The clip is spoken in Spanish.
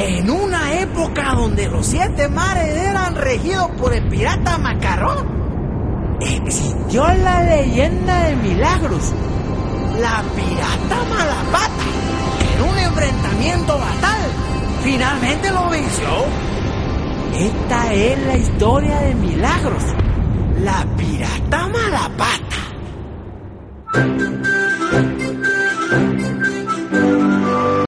En una época donde los 7 mares eran regidos por el pirata Macarrón, existió la leyenda de Milagros, la pirata Malapata, que en un enfrentamiento fatal finalmente lo venció. Esta es la historia de Milagros, la pirata Malapata.